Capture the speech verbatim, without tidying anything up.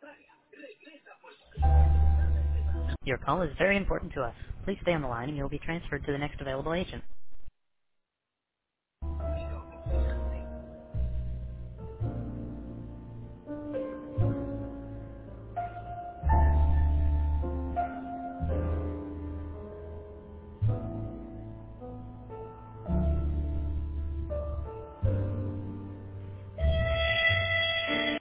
Your call is very important to us. Please stay on the line and you will be transferred to the next available agent.